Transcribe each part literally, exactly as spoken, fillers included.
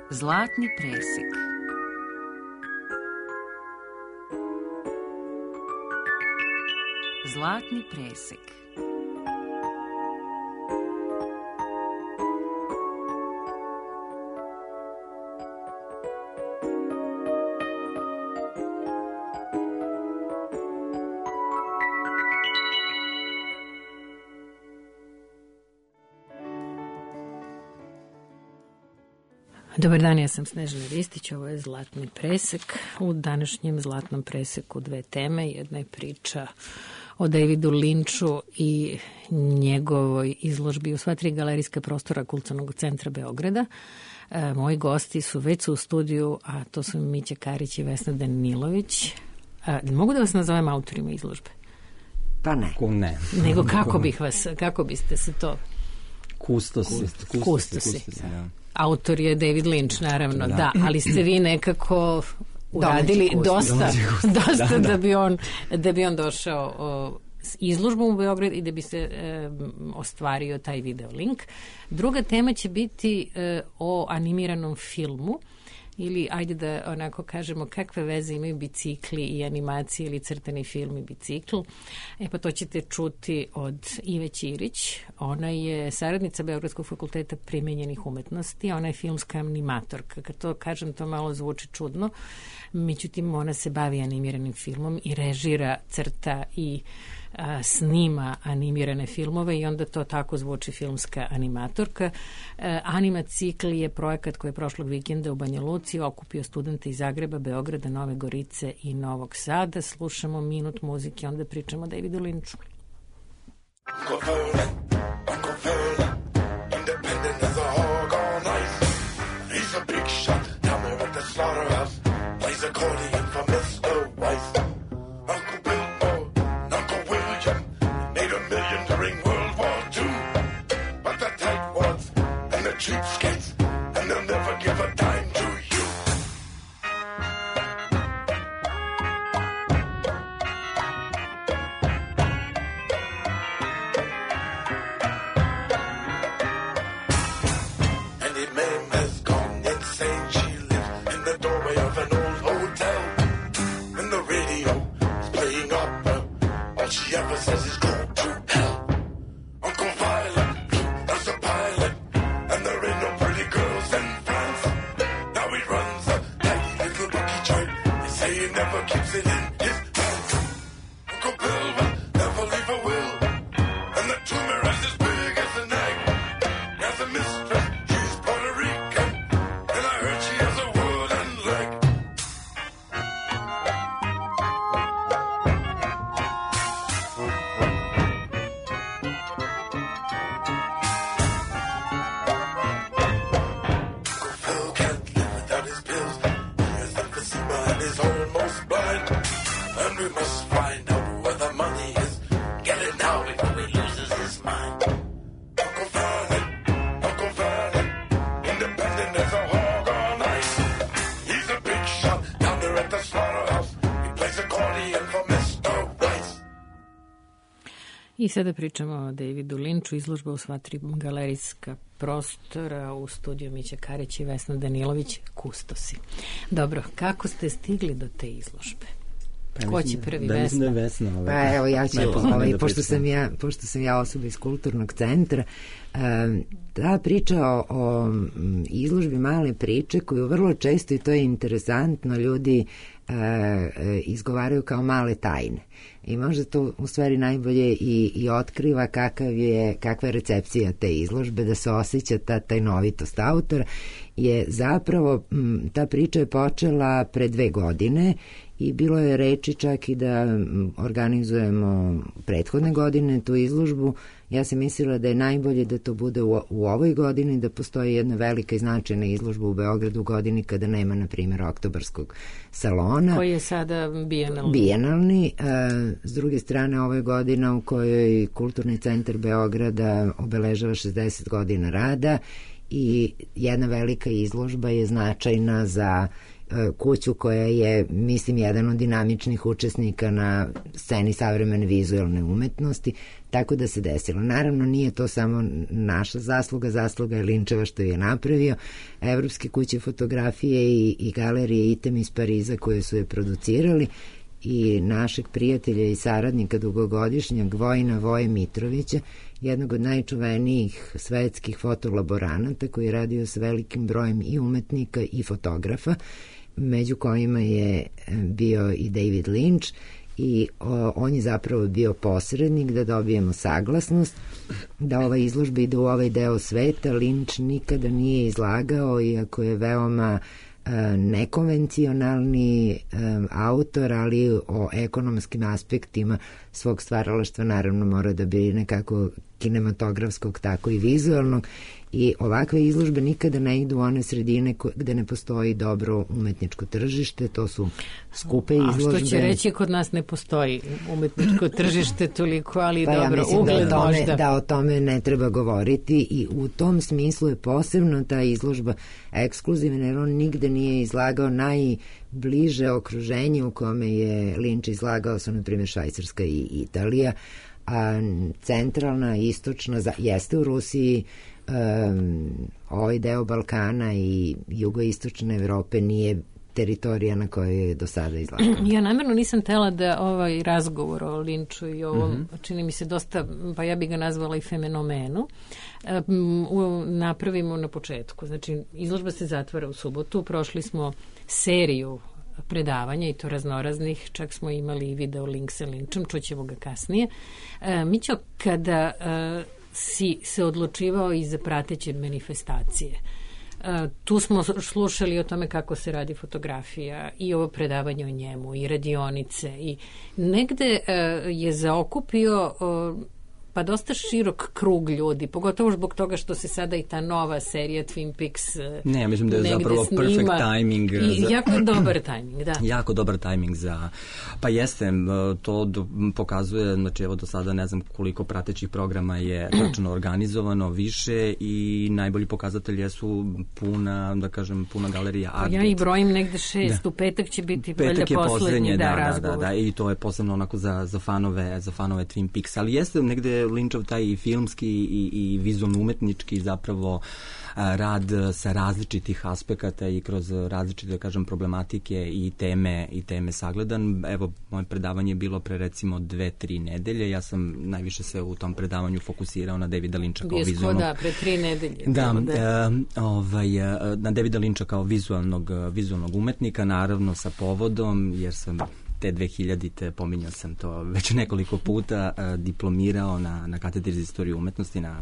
Zlatni presek. Zlatni presek. Dobar dan, ja sam Snežana Ristić, ovo je Zlatni presek. U današnjem Zlatnom preseku dve teme. Jedna je priča o Davidu Linču i njegovoj izložbi u sva tri galerijska prostora Kulturnog centra Beograda. E, moji gosti su već su u studiju, a to su Mića Karić i Vesna Danilović. E, mogu da vas nazovem autorima izložbe? Pa ne. Ko ne. Nego kako bih vas, kako biste se to... Kustosi. Kustosi, kustosi, da. Autor je David Linč, naravno, da, da, ali ste vi nekako uradili dosta, dosta da, da. da bi on da bi on došao o, s izložbom u Beograd i da bi se e, ostvario taj video link. Druga tema će biti e, o animiranom filmu, ili ajde da onako kažemo kakve veze imaju bicikli i animacije ili crtani film i bicikl. E pa to ćete čuti od Ive Ćirić. Ona je saradnica Beogradskog fakulteta primenjenih umetnosti. Ona je filmska animatorka. Kad to kažem, to malo zvuči čudno. Međutim, ona se bavi animiranim filmom i režira, crta i a, snima animirane filmove i onda to tako zvuči filmska animatorka. E, Animacikl je projekat koji je prošlog vikenda u Banja Luci okupio studente iz Zagreba, Beograda, Nove Gorice i Novog Sada. Slušamo minut muzike, onda pričamo o Davidu Linču. Accordion for Mister Weiss. Uncle Bill and Uncle William made a million during World War Two. But the tightwads and the cheapskates, and they'll never give a dime to you. Annie Mae has gone insane. She lives in the doorway of an old hotel, and the radio is playing opera. All she ever says is go to hell. Uncle Violet was a pilot, and there ain't no pretty girls in France. Now he runs a tiny little bookie joint. They say he never keeps it in his pants. Uncle Bill will never leave a will, and the tumor is as big as an egg. He has a mistress, she's Puerto Rican, and I heard she has a wooden leg. Phil can't live without his pills. He has emphysema and is almost blind. And we must find out where the money is. Get it now before he loses his mind. Uncle Vernon, Uncle Vernon, independent as a hog on ice. He's a big shot down there at the slaughterhouse. He plays accordion for Mister Weiss. I sada pričamo o Davidu Linču, izložba u sva tri galerijska prostora u studiju Mića Karić i Vesna Danilović, Kustosi. Dobro, kako ste stigli do te izložbe? Pa, Ko će prvi, da, Vesna? Da Vesna ovaj, Pa evo, ja ću, ovaj, da pošto, sam ja, pošto sam ja osoba iz Kulturnog centra, um, ta priča o, o izložbi Male priče, koju vrlo često, i to je interesantno, ljudi uh, izgovaraju kao male tajne. I možda to u stvari najbolje i, i otkriva kakav je, kakva je recepcija te izložbe, da se osjeća ta tajnovitost autora, je zapravo, m, ta priča je počela pre dve godine i bilo je reči čak i da organizujemo prethodne godine tu izložbu. Ja sam mislila da je najbolje da to bude u, u ovoj godini, da postoji jedna velika i značajna izložba u Beogradu u godini kada nema, na primjer, oktobarskog salona. Koji je sada bijenalni. Bijenalni. S druge strane, ovo je godina u kojoj Kulturni centar Beograda obeležava šezdeset godina rada i jedna velika izložba je značajna za kuću koja je, mislim, jedan od dinamičnih učesnika na sceni savremene vizualne umetnosti, tako da se desilo. Naravno, nije to samo naša zasluga, zasluga je Linčeva što je napravio. Evropske kuće fotografije i, i galerije Item iz Pariza koje su je producirali i našeg prijatelja i saradnika dugogodišnjeg Vojina Voje Mitrovića, jednog od najčuvenijih svetskih fotolaboranata koji je radio s velikim brojem i umetnika i fotografa, među kojima je bio i David Lynch, i o, on je zapravo bio posrednik da dobijemo saglasnost da ova izložba ide u ovaj deo sveta. Lynch nikada nije izlagao, iako je veoma nekonvencionalni um, autor, ali o ekonomskim aspektima svog stvaralaštva naravno mora da brine kako kinematografskog, tako i vizualnog, i ovakve izložbe nikada ne idu u one sredine ko, gde ne postoji dobro umetničko tržište, to su skupe izložbe. A što će reći, kod nas ne postoji umetničko tržište toliko, ali pa dobro, ja ugled da možda. Da o tome ne treba govoriti i u tom smislu je posebno ta izložba ekskluzivna, jer on nigde nije izlagao. Najbliže okruženje u kome je Lynch izlagao su, na primjer, Švajcarska i Italija, a centralna, istočna, jeste u Rusiji, um, ovaj deo Balkana i jugoistočne Evrope nije teritorija na kojoj je do sada izlagao. Ja namjerno nisam tela da ovaj razgovor o Linču i ovom, mm-hmm. čini mi se dosta, pa ja bih ga nazvala i fenomenu, um, napravimo na početku. Znači, izložba se zatvara u subotu, prošli smo seriju predavanja i to raznoraznih, čak smo imali i video link sa Lynchom, čućemo ga kasnije. E, Mićo, kada e, si se odlučivao i za prateće manifestacije, e, tu smo slušali o tome kako se radi fotografija i ovo predavanje o njemu i radionice i negde e, je zaokupio e, pa dosta širok krug ljudi, pogotovo zbog toga što se sada i ta nova serija Twin Peaks ne, ja mislim da je zapravo snima. Perfect timing. I za... jako je dobar timing, da. Jako dobar timing za... Pa jeste, to do, pokazuje, znači evo do sada ne znam koliko pratećih programa je tačno organizovano više i najbolji pokazatelj jesu puna, da kažem, puna galerija Art. Ja i brojim negde šest, da. U petak će biti petak je poslednji da, da, da, razgovor. Da, da, i to je posebno onako za, za, fanove, za fanove Twin Peaks, ali jeste negde Lynchov taj i filmski i, i vizualno umetnički zapravo a, rad sa različitih aspekata i kroz različite, da kažem, problematike i teme i teme sagledan. Evo, moje predavanje je bilo pre recimo dve, tri nedelje. Ja sam najviše se u tom predavanju fokusirao na Davida Lyncha kao vizualnog... Da, pre tri nedelje. Da, da. E, ovaj, na Davida Lyncha kao vizualnog, vizualnog umetnika, naravno sa povodom, jer sam te dve hiljadite, pominjao sam to već nekoliko puta, uh, diplomirao na, na katedri za istoriju umetnosti, na,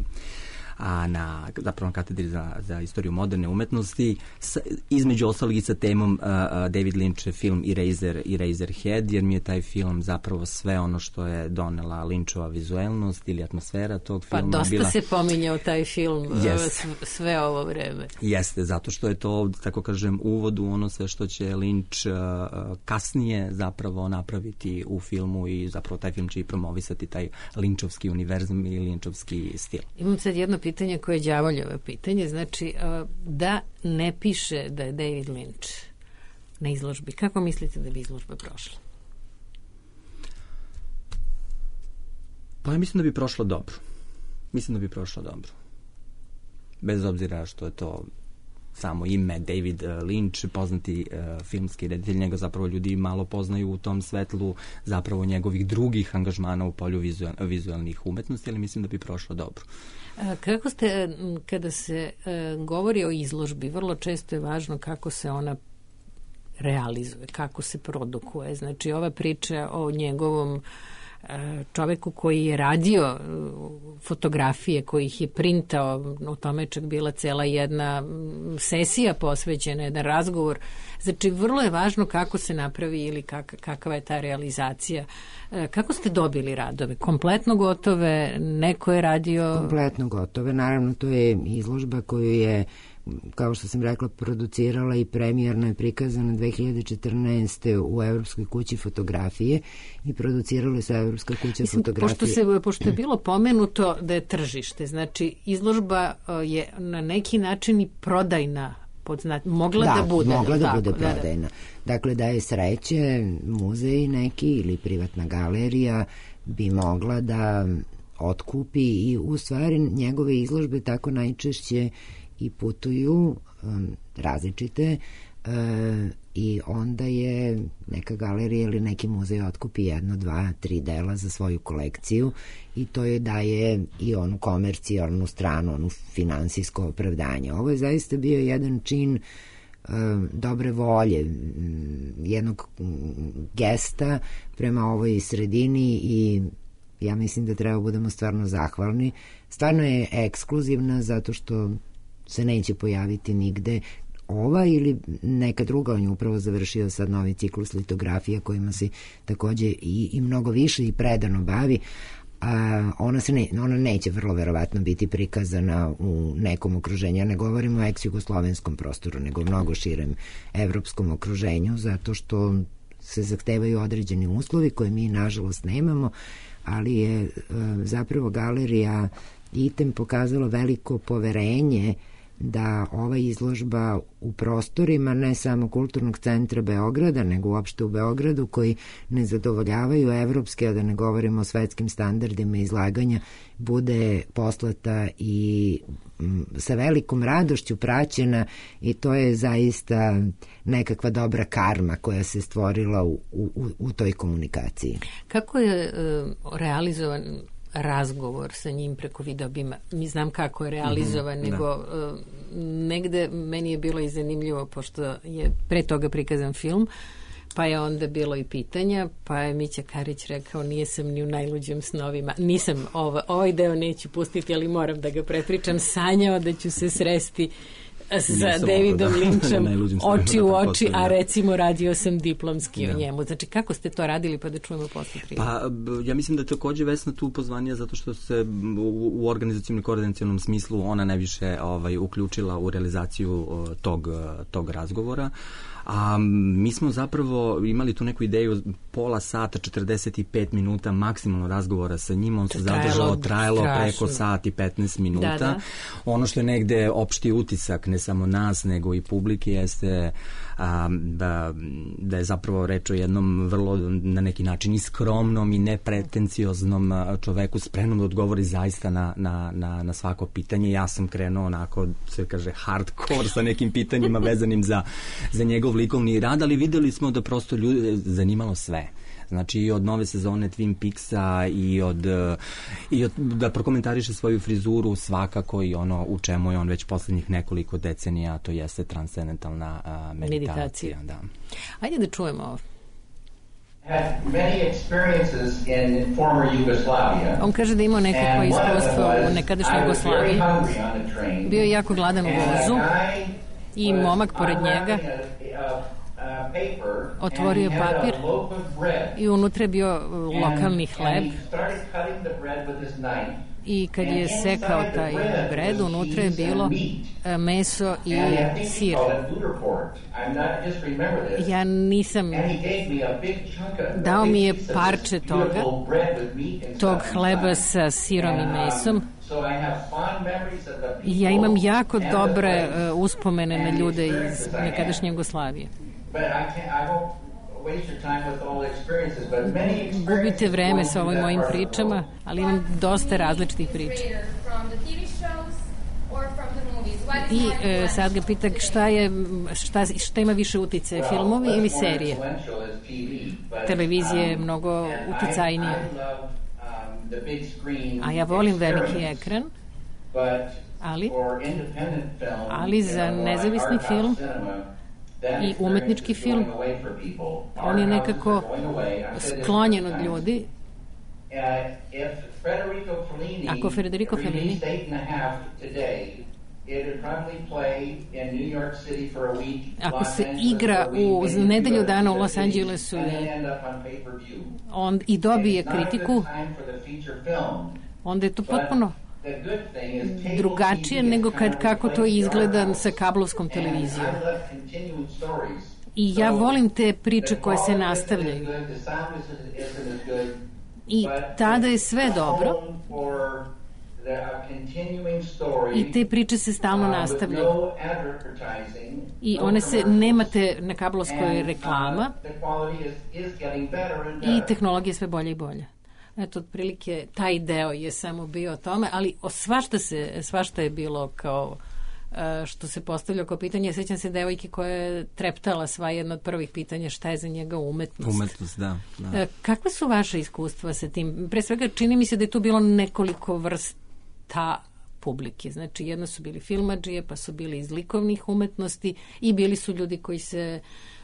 a na, zapravo na katedri za, za istoriju moderne umetnosti, s, između ostalih i sa temom uh, David Lynch film Eraser, Eraserhead, jer mi je taj film zapravo sve ono što je donela Lynchova vizuelnost ili atmosfera tog pa filma. Pa dosta bila... se pominjao taj film yes. sve ovo vreme. Jeste, zato što je to, tako kažem, uvod u ono sve što će Lynch uh, kasnije zapravo napraviti u filmu i zapravo taj film će i promovisati taj Lynchovski univerzum i Lynchovski stil. Imam sad jedno pitanje koje je đavoljevo pitanje, znači da ne piše da je David Lynch na izložbi, kako mislite da bi izložba prošla? Pa ja mislim da bi prošla dobro. Mislim da bi prošla dobro. Bez obzira što je to samo ime David Lynch, poznati uh, filmski reditelj, njega zapravo ljudi malo poznaju u tom svetlu zapravo njegovih drugih angažmana u polju vizual, vizualnih umetnosti, ali mislim da bi prošlo dobro. Kako ste, kada se uh, govori o izložbi, vrlo često je važno kako se ona realizuje, kako se produkuje. Znači, ova priča o njegovom čoveku koji je radio fotografije, koji ih je printao, o tome je čak bila cela jedna sesija posvećena, jedan razgovor. Znači, vrlo je važno kako se napravi ili kak, kakva je ta realizacija. Kako ste dobili radove? Kompletno gotove? Neko je radio... Kompletno gotove. Naravno, to je izložba koju je, kao što sam rekla, producirala i premijerno je prikazana dve hiljade četrnaeste. u Evropskoj kući fotografije i producirala se Evropska kuća Mislim, fotografije. Pošto, se, pošto je bilo pomenuto da je tržište, znači izložba je na neki način i prodajna podzna... mogla da, da bude. mogla da tako, bude da, prodajna. Da. Dakle, da je sreće, muzej neki ili privatna galerija bi mogla da otkupi i u stvari njegove izložbe tako najčešće i putuju um, različite uh, i onda je neka galerija ili neki muzej otkupi jedno, dva, tri dela za svoju kolekciju i to je daje i onu komercijalnu stranu, onu finansijsko opravdanje. Ovo je zaista bio jedan čin um, dobre volje, um, jednog gesta prema ovoj sredini i ja mislim da treba budemo stvarno zahvalni. Stvarno je ekskluzivna zato što se neće pojaviti nigde ova ili neka druga. On je upravo završio sad novi ciklus litografija kojima se takođe i, i mnogo više i predano bavi. A ona, se ne, ona neće vrlo verovatno biti prikazana u nekom okruženju. Ja ne govorim o ex-jugoslovenskom prostoru, nego mnogo širem evropskom okruženju, zato što se zahtevaju određeni uslovi koje mi nažalost nemamo, ali je e, zapravo galerija Item pokazala veliko poverenje da ova izložba u prostorima ne samo Kulturnog centra Beograda, nego uopšte u Beogradu, koji ne zadovoljavaju evropske, a da ne govorimo o svetskim standardima izlaganja, bude poslata i m, sa velikom radošću praćena i to je zaista nekakva dobra karma koja se stvorila u, u, u toj komunikaciji. Kako je uh, realizovan razgovor sa njim preko videobima? Mi znam kako je realizovan, mm-hmm, nego uh, negde meni je bilo i zanimljivo, pošto je pre toga prikazan film, pa je onda bilo i pitanja, pa je Mića Karić rekao, nije sam ni u najluđim snovima, nisam, ovo, ovaj deo neću pustiti, ali moram da ga prepričam, sanjao da ću se sresti sa Davidom da, Lynchom oči u oči, a recimo radio sam diplomski ja. o njemu. Znači, kako ste to radili, pa da čujemo posle prije? Pa, ja mislim da je takođe Vesna tu pozvanija zato što se u, u organizacijom i koordinacionom smislu ona najviše ovaj, uključila u realizaciju tog, tog razgovora. A mi smo zapravo imali tu neku ideju pola sata, četrdeset pet minuta maksimalno razgovora sa njim, on se zadržao, trajalo preko sat i petnaest minuta. Da, da. Ono što je negde opšti utisak, ne samo nas, nego i publike, jeste a, da, da je zapravo reč o jednom vrlo na neki način i skromnom i nepretencioznom čoveku, spremnom da odgovori zaista na, na, na, na svako pitanje. Ja sam krenuo onako, se kaže, hardcore sa nekim pitanjima vezanim za, za njegov likovni rad, ali videli smo da prosto ljude zanimalo sve. Znači i od nove sezone Twin Peaksa i od, i od da prokomentariše svoju frizuru svakako i ono u čemu je on već poslednjih nekoliko decenija, to jeste transcendentalna uh, meditacija. meditacija. Da. Ajde da čujemo ovo. On kaže da imao nekako iskustvo u nekadašnjoj Jugoslaviji. Bio je jako gladan u vozu i momak pored njega otvorio papir i unutra je bio lokalni hleb i kad je sekao taj bred, unutra je bilo meso i sir. Ja nisam... Dao mi je parče toga, tog hleba sa sirom i mesom. I ja imam jako dobre uh, uspomene na ljude iz nekadašnje Jugoslavije. Gubite vreme sa ovim mojim pričama, ali imam dosta različitih priča. I e, sad ga pita šta, je, šta, šta ima više uticaje, filmovi ili serije? Televizija je mnogo uticajnija. A ja volim veliki ekran, ali, ali za nezavisni film i umetnički film on je nekako sklonjen od ljudi. Ako Federico Fellini ako se igra u nedelju dana u Los Angelesu on i dobije kritiku, onda je to potpuno drugačije nego kad kako to izgleda sa kablovskom televizijom. I ja volim te priče koje se nastavljaju. I tada je sve dobro, I te priče se stalno nastavljaju. I one se, nemate na kablovskoj reklama i tehnologija je sve bolje i bolje. Eto, otprilike, taj deo je samo bio o tome, ali o svašta, se, svašta je bilo kao što se postavlja kao pitanje. Sjećam se devojke koja je treptala sva jedna od prvih pitanja šta je za njega umetnost. Umetnost, da. da. Kakva su vaše iskustva sa tim? Pre svega, čini mi se da je tu bilo nekoliko vrsta publike. Znači, jedno su bili filmadžije, pa su bili iz likovnih umetnosti i bili su ljudi koji se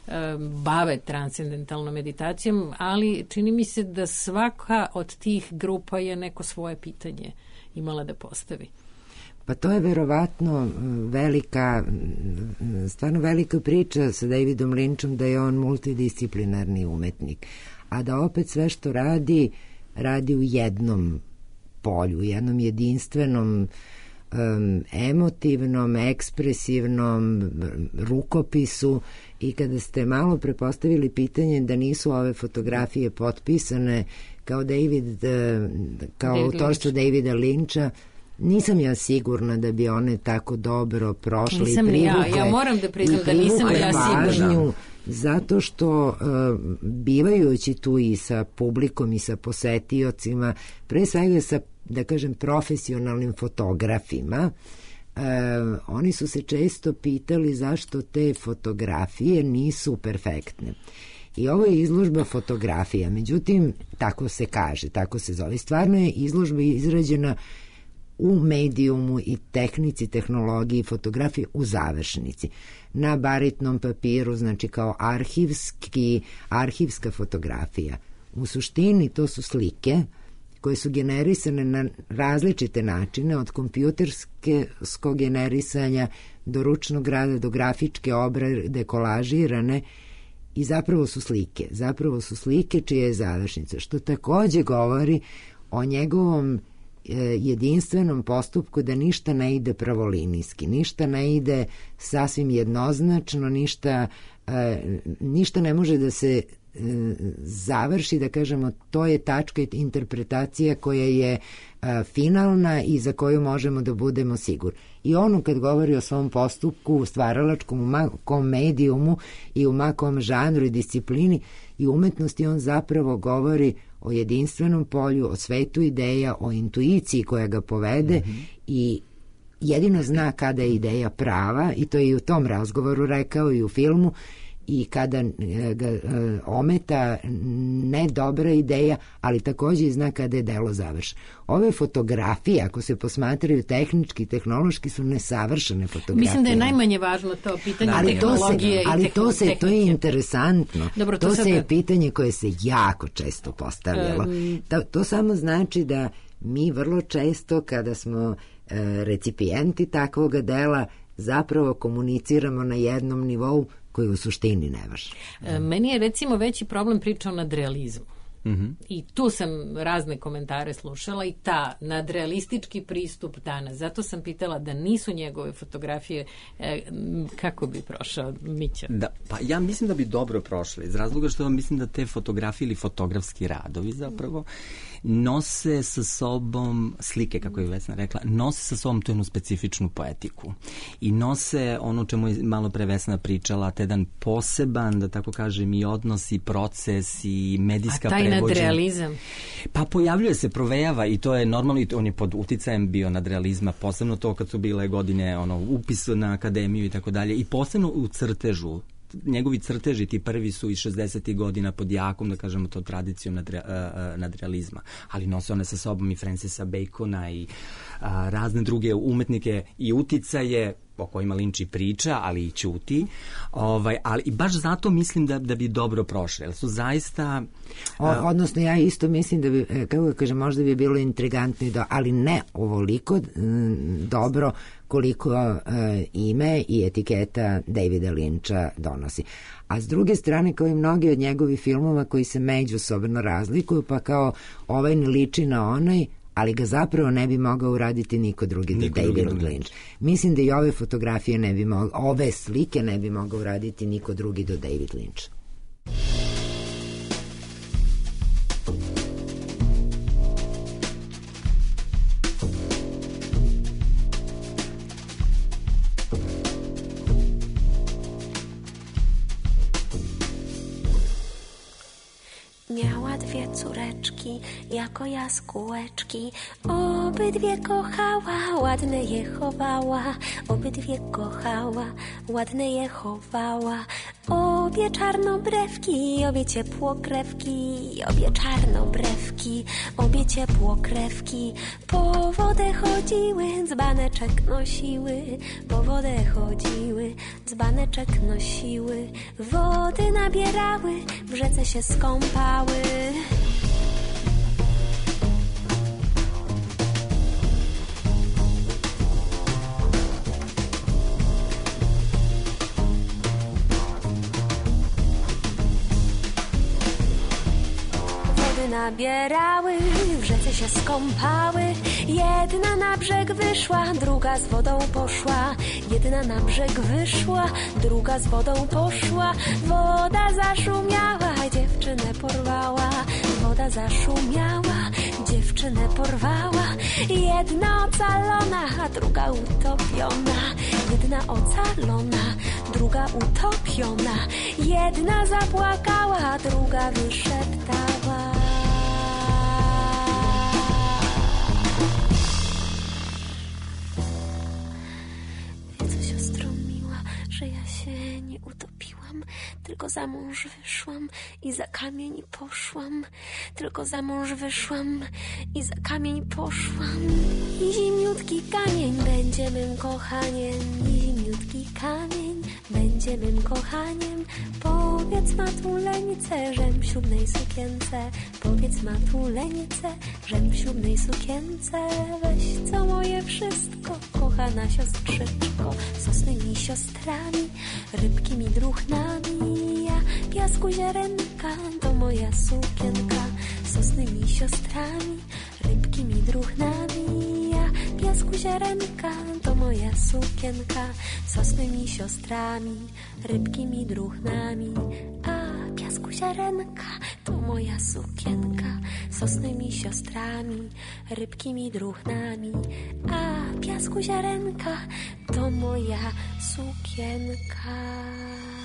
bave transcendentalnom meditacijom, ali čini mi se da svaka od tih grupa je neko svoje pitanje imala da postavi. Pa to je verovatno velika, stvarno velika priča sa Davidom Lynchom da je on multidisciplinarni umetnik, a da opet sve što radi, radi u jednom polju, u jednom jedinstvenom um, emotivnom, ekspresivnom rukopisu. I kada ste malo prepostavili pitanje da nisu ove fotografije potpisane kao David, kao David autorstvo Lynch. Davida Lyncha, nisam ja sigurna da bi one tako dobro prošle nisam i privukle. Ja, ja moram da priznam da nisam ja sigurna. Zato što uh, bivajući tu i sa publikom i sa posetiocima, pre svega sa, da kažem, profesionalnim fotografima, uh, oni su se često pitali zašto te fotografije nisu perfektne. I ovo je izložba fotografija, međutim, tako se kaže, tako se zove. Stvarno je izložba izrađena u medijumu i tehnici, tehnologiji, fotografije u završnici. Na baritnom papiru, znači kao arhivski, arhivska fotografija. U suštini to su slike koje su generisane na različite načine, od kompjuterskog generisanja do ručnog rada, do grafičke obrade, kolažirane, i zapravo su slike. Zapravo su slike čija je završnica, što takođe govori o njegovom jedinstvenom postupku da ništa ne ide pravolinijski, ništa ne ide sasvim jednoznačno, ništa, ništa ne može da se završi, da kažemo, to je tačka interpretacija koja je finalna i za koju možemo da budemo sigurni. I ono kad govori o svom postupku stvaralačkom u makom medijumu i u makom žanru i disciplini i umetnosti, on zapravo govori o jedinstvenom polju, o svetu ideja, o intuiciji koja ga povede mm-hmm. i jedino zna kada je ideja prava, i to je i u tom razgovoru rekao i u filmu, i kada ga ometa ne dobra ideja, ali takođe zna kada je delo završeno. Ove fotografije, ako se posmatraju tehnički, tehnološki, su nesavršene fotografije. Mislim da je najmanje važno to pitanje ali tehnologije to se, ali i to se, tehnike. To je interesantno. Dobro, to to sada... se je pitanje koje se jako često postavljalo. Um... To, to samo znači da mi vrlo često, kada smo e, recipijenti takvoga dela, zapravo komuniciramo na jednom nivou koji u suštini ne važi. E, meni je recimo veći problem priča o nadrealizmu. Mm-hmm. I tu sam razne komentare slušala i ta nadrealistički pristup danas. Zato sam pitala da nisu njegove fotografije, e, kako bi prošao Mića? Da, pa ja mislim da bi dobro prošle, iz razloga što mislim da te fotografije ili fotografski radovi zapravo nose sa sobom slike, kako je Vesna rekla, nose sa sobom tu jednu specifičnu poetiku i nose ono čemu je malo pre Vesna pričala, te jedan poseban, da tako kažem, i odnos i proces i medijska prevođenja. A taj nadrealizam? Pa pojavljuje se, provejava i to je normalno, i on je pod uticajem bio nadrealizma, posebno to kad su bile godine ono, upis na akademiju i tako dalje, i posebno u crtežu. Njegovi crteži, ti prvi su iz šezdesetih godina pod jakom, da kažemo to, tradicijom nadre, uh, nadrealizma, ali nose one sa sobom i Francisa Bacona i uh, razne druge umetnike i uticaje o kojima Lynch i priča, ali i ćuti. Ovaj, ali i baš zato mislim da, da bi dobro prošle. Jer su zaista... O, odnosno, ja isto mislim da bi, kako ga kažem, možda bi bilo intrigantno, do, ali ne ovoliko m, dobro koliko uh, ime i etiketa Davida Lyncha donosi. A s druge strane, kao i mnogi od njegovih filmova koji se međusobno razlikuju, pa kao ovaj ne liči na onaj, ali ga zapravo ne bi mogao uraditi niko drugi do David Lynch. Mislim da i ove fotografije ne bi mogao, ove slike ne bi mogao uraditi niko drugi do David Lynch. kuleczki, jako jaskółeczki. Obydwie kochała, ładne je chowała, obydwie kochała, ładne je chowała. Obie czarnobrewki, obie ciepłokrewki, obie czarnobrewki, obie ciepłokrewki. Po wodę chodziły, dzbaneczek nosiły, po wodę chodziły, dzbaneczek nosiły. Wody nabierały, w rzece się skąpały. Nabierały, w rzece się skąpały. Jedna na brzeg wyszła, druga z wodą poszła. Jedna na brzeg wyszła, druga z wodą poszła. Woda zaszumiała, dziewczynę porwała. Woda zaszumiała, dziewczynę porwała. Jedna ocalona, a druga utopiona. Jedna ocalona, druga utopiona. Jedna zapłakała, a druga wyszeptała. Że ja się nie utopiłam, tylko za mąż wyszłam i za kamień poszłam. Tylko za mąż wyszłam i za kamień poszłam. I zimniutki kamień będzie mym kochaniem. I zimniutki kamień będzie mym kochaniem. Powiedz matuleńce, żem w ślubnej sukience. Powiedz matuleńce, żem w ślubnej sukience. Weź co moje wszystko, kochana siostrzyczko, sosnymi siostrami, rybkimi druchnami. Ja piasku ziarenka, to moja sukienka, sosnymi siostrami, rybkimi druchnami. Ja piasku ziarenka, to moja sukienka, sosnymi siostrami, rybkimi druchnami. A piasku ziarenka, to moja sukienka, sosnymi siostrami, rybkimi druchnami. A piasku ziarenka, to moja sukienka.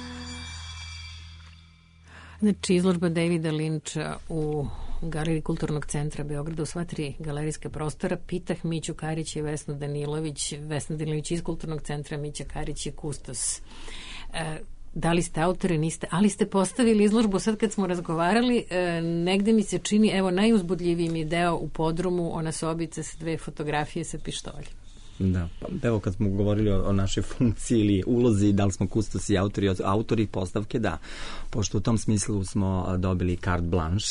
Znači, izložba Davida Linča u Galeriji Kulturnog centra Beograda u sva tri galerijska prostora. Pitah Miću Karić i Vesnu Danilović. Vesna Danilović iz Kulturnog centra, Mića Karić i kustos. E, da li ste autori, niste, ali ste postavili izložbu. Sad kad smo razgovarali, e, negde mi se čini, evo, najuzbudljiviji mi deo u podrumu, ona sobica sa dve fotografije sa pištoljem. Da, pa evo kad smo govorili o, o našoj funkciji ili ulozi, da li smo kustosi i autori, autori postavke, da, pošto u tom smislu smo dobili carte blanche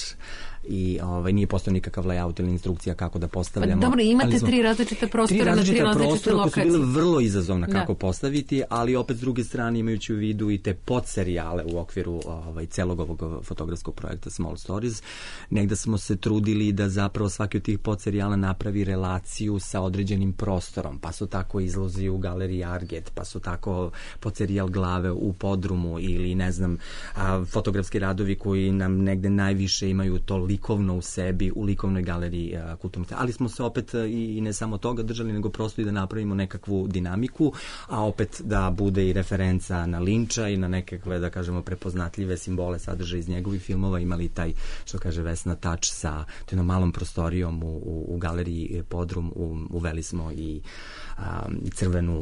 i ovaj, nije postao nikakav layout ili instrukcija kako da postavljamo. Pa dobro, imate smo, tri različite prostora, tri različite, na tri različite lokacije. Tri različite prostora su bile vrlo izazovna kako da. postaviti, ali opet s druge strane imajući u vidu i te podserijale u okviru ovaj, celog ovog fotografskog projekta Small Stories, negde smo se trudili da zapravo svaki od tih podserijala napravi relaciju sa određenim prostorom, pa su tako izlozi u galeriji Arget, pa su tako podserijal glave u podrumu ili ne znam, a, fotografski radovi koji nam negde najviše imaju to likovno u sebi, u likovnoj galeriji kulturnog. Ali smo se opet i, i ne samo toga držali, nego prosto i da napravimo nekakvu dinamiku, a opet da bude i referenca na Linča i na nekakve, da kažemo, prepoznatljive simbole sadržaja iz njegovih filmova. Imali taj, što kaže Vesna, touch sa jednom malom prostorijom u, u, u galeriji Podrum. U, uveli smo i um, crvenu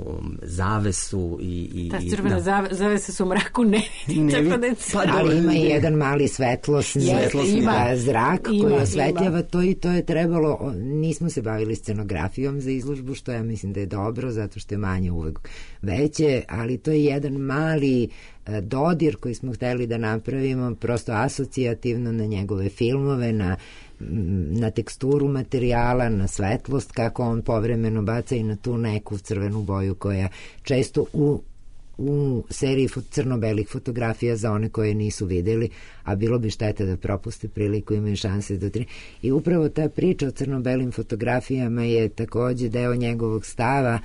zavesu. I, i, Ta crvena da. zavese su u mraku ne vidi, tako da je pa, ali ima i jedan mali svetlosni, svetlosni da, zrak koji ima, osvetljava ima. to i to je trebalo, nismo se bavili scenografijom za izložbu, što ja mislim da je dobro, zato što je manje uvek veće, ali to je jedan mali dodir koji smo hteli da napravimo, prosto asocijativno na njegove filmove, na na teksturu materijala, na svetlost, kako on povremeno baca i na tu neku crvenu boju koja često u u seriji crno-belih fotografija za one koje nisu videli, a bilo bi šteta da propuste priliku, imaju šanse da tri. I upravo ta priča o crno-belim fotografijama je takođe deo njegovog stava,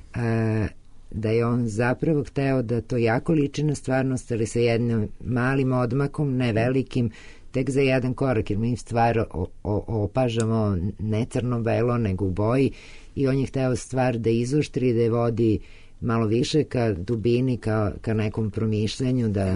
a, da je on zapravo hteo da to jako liči na stvarnost, ali sa jednim malim odmakom, ne velikim, tek za jedan korak, jer mi stvar o, o, opažamo ne crno-belo, nego u boji, i on je hteo stvar da izoštri, da je vodi malo više ka dubini, ka, ka nekom promišljanju, da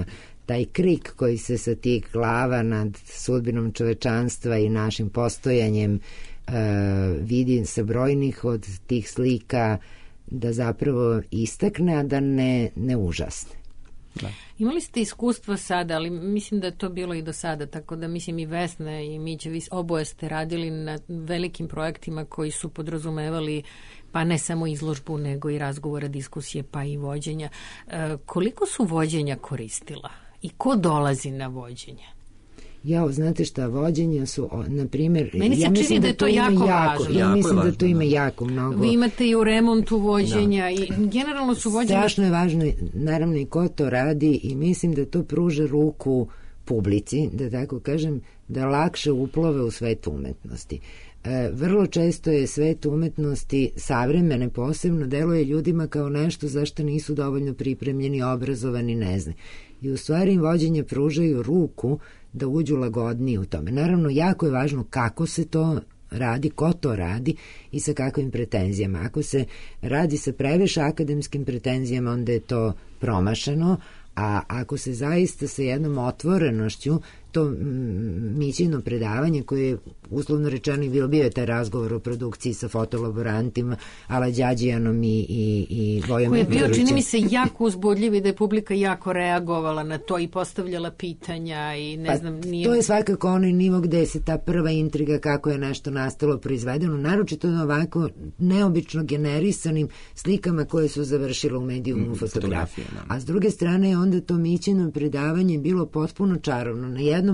taj krik koji se sa tih glava nad sudbinom čovečanstva i našim postojanjem uh, vidi sa brojnih od tih slika, da zapravo istakne, a da ne, ne užasne. Da. Imali ste iskustva sada, ali mislim da je to bilo i do sada, tako da mislim i Vesna i Mića, vi oboje ste radili na velikim projektima koji su podrazumevali pa ne samo izložbu, nego i razgovore, diskusije, pa i vođenja. E, koliko su vođenja koristila i ko dolazi na vođenje? Ja, znate šta, vođenja su, na primjer, meni se ja čini da, da je to jako jako, važno. Ja jako mislim važno, da to ima jako mnogo. Vi imate i u remontu vođenja, da. I generalno su vođenja... Strašno je važno, naravno, i ko to radi, i mislim da to pruža ruku publici, da tako kažem, da lakše uplove u svet umetnosti. E, vrlo često je svet umetnosti, savremene posebno, deluje ljudima kao nešto zašto nisu dovoljno pripremljeni, obrazovani, ne znam. I u stvari im vođenje pružaju ruku da uđu lagodniji u tome. Naravno, jako je važno kako se to radi, ko to radi i sa kakvim pretenzijama. Ako se radi sa previše akademskim pretenzijama, onda je to promašeno, a ako se zaista sa jednom otvorenošću, to Mićino predavanje koje je uslovno rečeno bilo bio je taj razgovor o produkciji sa fotolaborantima, Ala Đađijanom i, i, i Vojom koji je bio, čini mi se, jako uzbudljiv i da je publika jako reagovala na to i postavljala pitanja i ne pa, znam... Nije... To je svakako onaj nivo gde se ta prva intriga kako je nešto nastalo proizvedeno, naročito na ovako neobično generisanim slikama koje su završile u medijumu mm, fotografije. A s druge strane je onda to Mićino predavanje bilo potpuno čarovno. Na jednom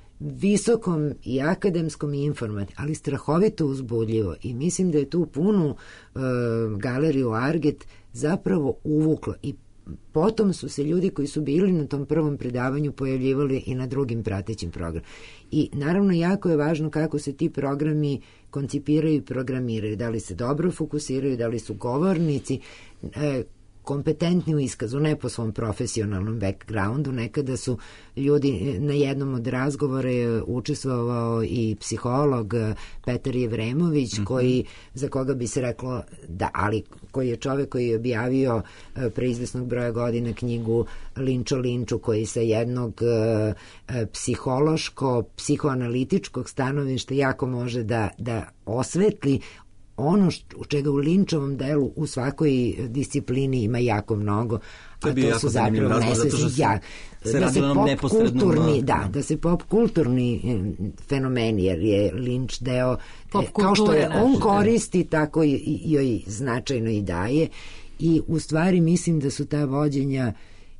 visokom i akademskom i informativnom, ali strahovito uzbudljivo, i mislim da je tu punu uh, galeriju Arget zapravo uvuklo, i potom su se ljudi koji su bili na tom prvom predavanju pojavljivali i na drugim pratećim programima. I naravno jako je važno kako se ti programi koncipiraju i programiraju, da li se dobro fokusiraju, da li su govornici e, kompetentni u iskazu, ne po svom profesionalnom backgroundu. Nekada su ljudi, na jednom od razgovora je učestvovao i psiholog Petar Jevremović, mm-hmm. koji, za koga bi se reklo da, ali koji je čovek koji je objavio pre izvesnog broja godina knjigu Linč o linču, koji sa jednog uh, psihološko-psihoanalitičkog stanovišta jako može da, da osvetli ono što, čega u Linčovom delu u svakoj disciplini ima jako mnogo, to a to su zapravo meseci, ja, da se pop kulturni, da, da se pop kulturni fenomeni, jer je Linč deo, kao što je on koristi, tako i joj značajno i daje, i u stvari mislim da su ta vođenja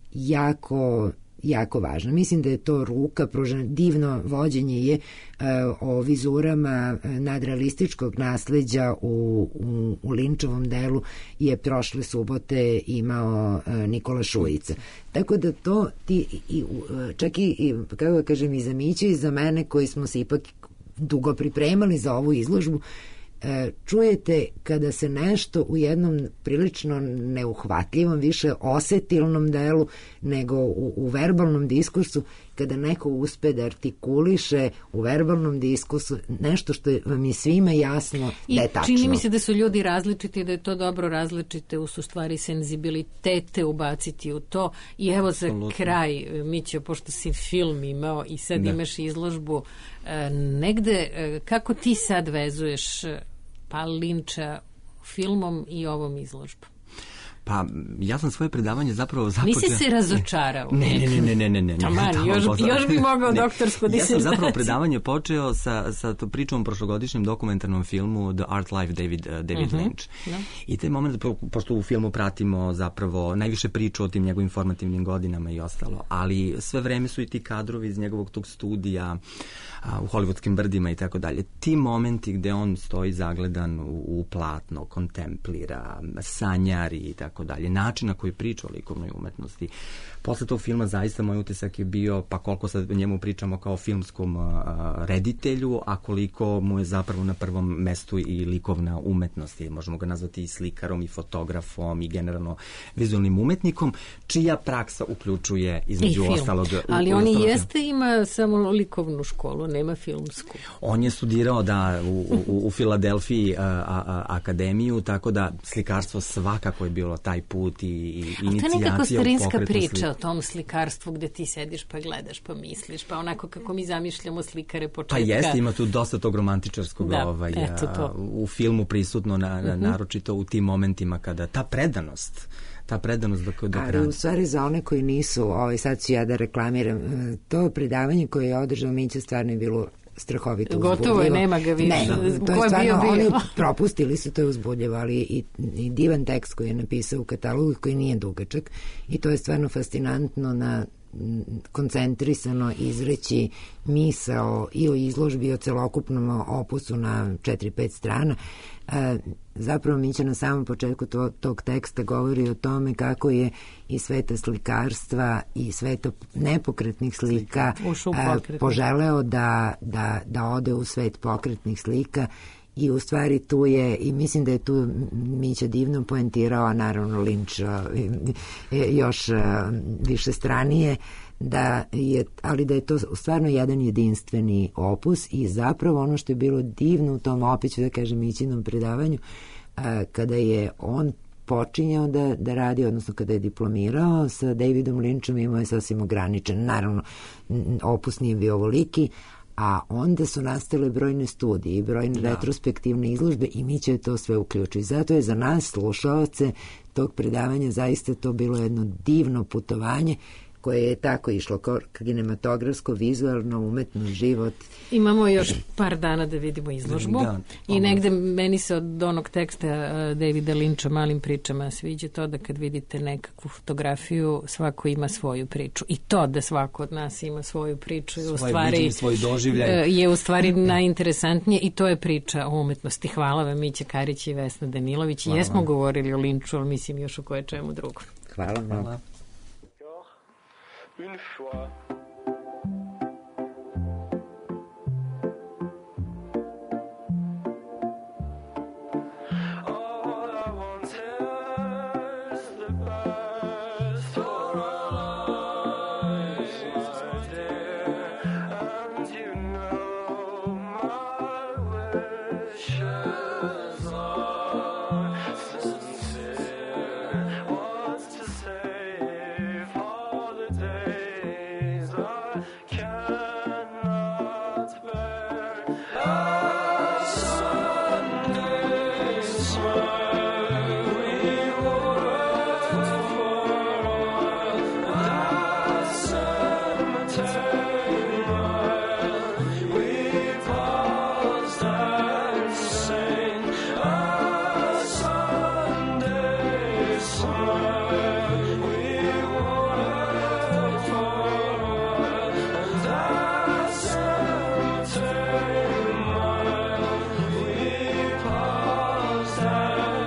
jako jako važno. Mislim da je to ruka pružena, divno vođenje je uh, o vizurama nadrealističkog nasleđa u, u, u Linčovom delu je prošle subote imao uh, Nikola Šujica. Tako da to ti, i, uh, čak i, i kako da kažem, i za Mića i za mene koji smo se ipak dugo pripremali za ovu izložbu, čujete kada se nešto u jednom prilično neuhvatljivom, više osetilnom delu nego u, u verbalnom diskursu, kada neko uspe da artikuliše u verbalnom diskursu nešto što je, vam je svima jasno I da je tačno. I čini mi se da su ljudi različiti, da je to dobro različite u su stvari senzibilitete ubaciti u to. I evo za Absolutno. kraj, Mićo, pošto si film imao i sad da. imaš izložbu, negde, kako ti sad vezuješ pa Linča filmom i ovom izložbom? Pa, ja sam svoje predavanje zapravo započeo... Nisi se razočarao? Ne, ne, ne, ne, ne, ne. Taman, još, još bi mogao doktorsku disertaciju. Ja sam zapravo predavanje počeo sa, sa to pričom o prošlogodišnjem dokumentarnom filmu The Art Life David, uh, David uh-huh. Lynch. No. I taj moment, pošto u filmu pratimo zapravo najviše priču o tim njegovim formativnim godinama i ostalo, ali sve vreme su i ti kadrovi iz njegovog tog studija a, u Hollywoodskim brdima i tako dalje. Ti momenti gde on stoji zagledan u, u platno, kontemplira, sanjari i tako dalje, način na koji priča o likovnoj umetnosti. Posle tog filma zaista moj utisak je bio, pa koliko sad o njemu pričamo kao filmskom uh, reditelju, a koliko mu je zapravo na prvom mestu i likovna umetnost. I možemo ga nazvati i slikarom, i fotografom, i generalno vizualnim umetnikom, čija praksa uključuje između ostalog... Ali on i jeste ima samo likovnu školu, nema filmsku. On je studirao, da, u, u, u Filadelfiji a, a, a, akademiju, tako da slikarstvo svakako je bilo taj put i, i inicijacija u pokretu slike. To je nekako starinska priča o tom slikarstvu gde ti sediš pa gledaš pa misliš, pa onako kako mi zamišljamo slikare početka. Pa jeste, ima tu dosta tog romantičarskog da, ovaj, a, u filmu prisutno, na, na, uh-huh. naročito u tim momentima kada ta predanost ta predanost dok dok ali u stvari za one koji nisu, ovaj, sad ću ja da reklamiram, to predavanje koje je održao Mića stvarno je bilo strahovito uzbudljivo. Gotovo je, nema ga više. Ne, to je stvarno, bio, bio? Oni propustili su, to je uzbudljivo, ali i, i divan tekst koji je napisao u katalogu koji nije dugačak i to je stvarno fascinantno na koncentrisano izreći misao i o izložbi i o celokupnom opusu na četiri pet strana. E, zapravo Mića na samom početku to, tog teksta govori o tome kako je i sveta slikarstva i sveta nepokretnih slika e, poželeo da, da, da ode u svet pokretnih slika i u stvari tu je, i mislim da je tu Mića divno poentirao, a naravno Linč još više stranije, da je, ali da je to stvarno jedan jedinstveni opus i zapravo ono što je bilo divno u tom, opet ću da kažem, Mićinom predavanju, kada je on počinjao da, da radi, odnosno kada je diplomirao sa Davidom Linčom, imao je sasvim ograničen, naravno opus nije bio ovoliki, a onda su nastale brojne studije i brojne da. retrospektivne izložbe i mi će to sve uključiti. Zato je za nas, slušaoce tog predavanja, zaista to bilo jedno divno putovanje koje je tako išlo kao kinematografsko, vizualno, umetno, život. Imamo još par dana da vidimo izložbu da, i negde meni se od onog teksta Davida Linča Malim pričama sviđa to da kad vidite nekakvu fotografiju svako ima svoju priču i to da svako od nas ima svoju priču je u stvari, svoj doživljaj. Je u stvari najinteresantnije i to je priča o umetnosti. Hvala vam Mića Karić i Vesna Danilović. Hvala Jesmo vam. Govorili o Linču, ali mislim još o koje čemu drugo. Hvala vam. Hvala. Une fois. Time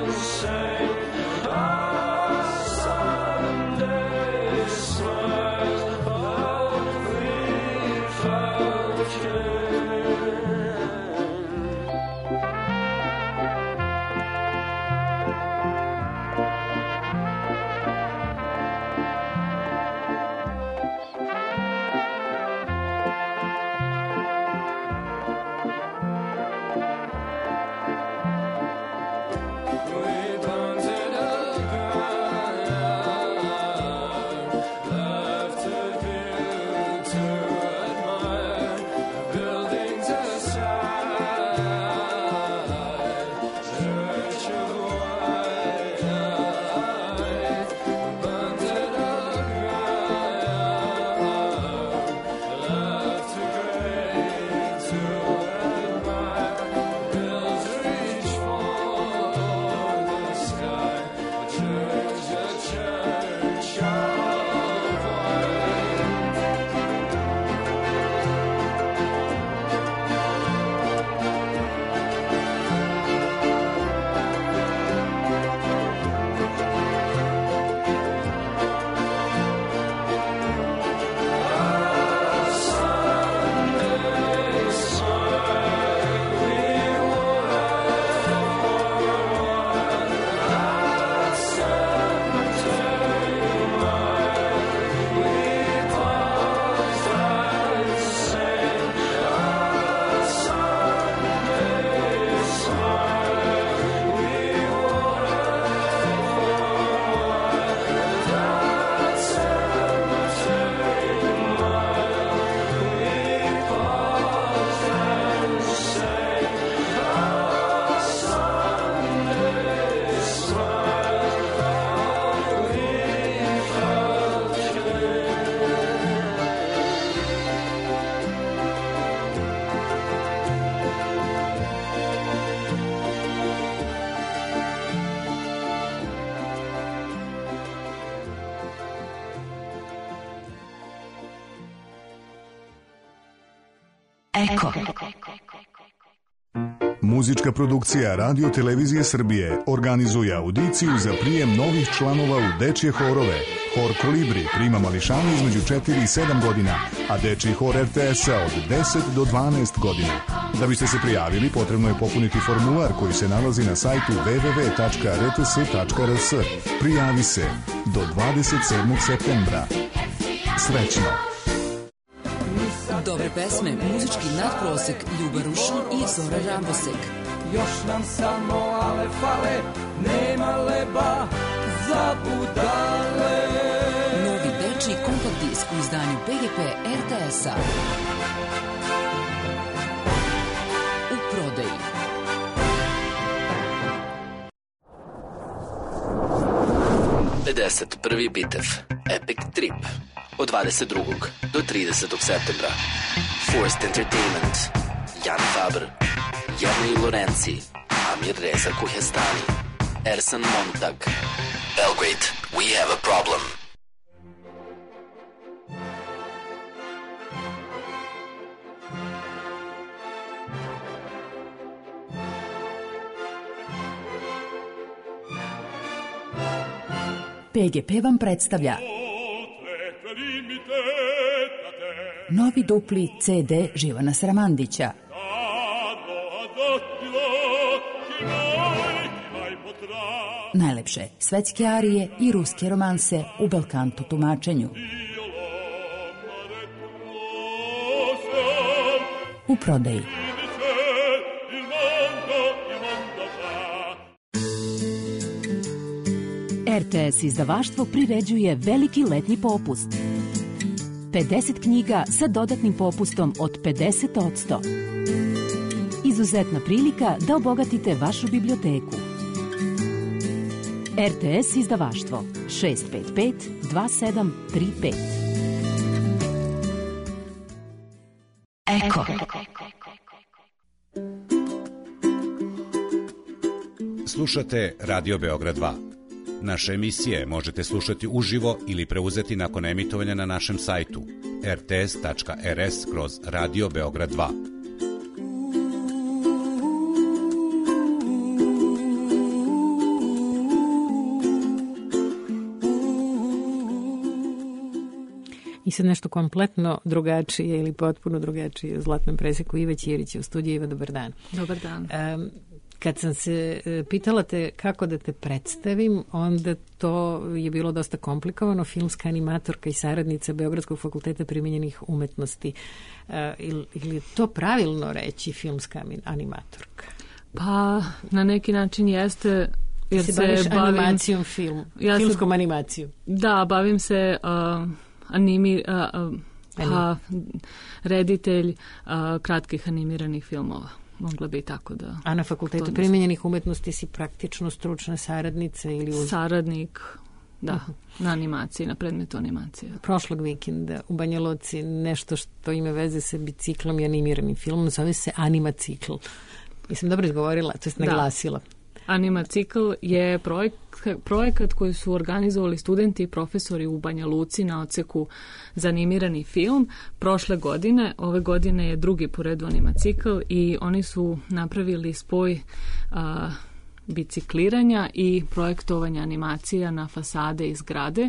Eko. Muzička produkcija Radio Televizije Srbije organizuje audiciju za prijem novih članova u dečje horove. Hor Kolibri prima mališane između četiri i sedam godina, a dečji hor R T S-a od deset do dvanaest godina. Da biste se prijavili, potrebno je popuniti formular koji se nalazi na sajtu w w w tačka r t s tačka r s. Prijavi se do dvadeset sedmog septembra. Srećno! Dobre pesme, muzički nadprosek, Ljuba Rušin i Zora Rambosek. Još nam samo ale fale, nema leba za budale. Novi dečiji kompakt disk u izdanju P G P R T S-a. U prodaji. pedeset prvi bitev Epic Trip od dvadeset drugog do tridesetog septembra. Forced Entertainment, Jan Faber, Jernej Lorenzi, Amir Reza Kuhestani, Ersan Montag. Belgrade, we have a problem. P G P vam predstavlja novi dupli C D Živana Sramandića. Najlepše svetske arije i ruske romanse u belkanto tumačenju. U prodaji. R T S izdavaštvo priređuje veliki letnji popust. pedeset knjiga sa dodatnim popustom od pedeset posto. Izuzetna prilika da obogatite vašu biblioteku. R T S izdavaštvo šest pet pet dva sedam tri pet. Eko. Slušate Radio Beograd dva. Naše emisije možete slušati uživo ili preuzeti nakon emitovanja na našem sajtu r t s tačka r s kroz Radio Beograd dva. I sad nešto kompletno drugačije ili potpuno drugačije u Zlatnom preseku. Iva Ćirić je u studiju. Iva, dobar dan. Dobar dan. Um, Kad sam se pitala te kako da te predstavim, onda to je bilo dosta komplikovano. Filmska animatorka i saradnica Beogradskog fakulteta primenjenih umetnosti. Uh, ili, ili je to pravilno reći filmska animatorka? Pa, na neki način jeste. Jer se, se baviš bavim animacijom film, ja filmskom se, animacijom. Da, bavim se uh, animi, uh, uh, pa, reditelj uh, kratkih animiranih filmova. Mogla bi tako da... A na fakultetu primenjenih umetnosti si praktično stručna saradnica ili... Uz... Saradnik, da, uh-huh. na animaciji, na predmetu animacije. Prošlog vikenda u Banja Luci nešto što ima veze sa biciklom i animiranim filmom, zove se Animacikl. Nisam dobro izgovorila, to jest naglasila. Animacikl je projekt, projekat koji su organizovali studenti i profesori u Banja Luci na odseku za animirani film. Prošle godine, ove godine je drugi po redu Animacikl i oni su napravili spoj a, bicikliranja i projektovanja animacija na fasade i zgrade